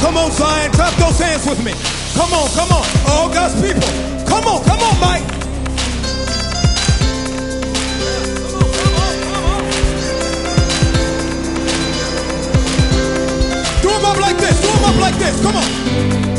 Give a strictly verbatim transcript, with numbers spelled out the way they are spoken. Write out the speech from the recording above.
Come on, Zion, clap those hands with me. Come on, come on. All God's people. Come on, come on, Mike. Do them up like this. Do them up like this. Come on.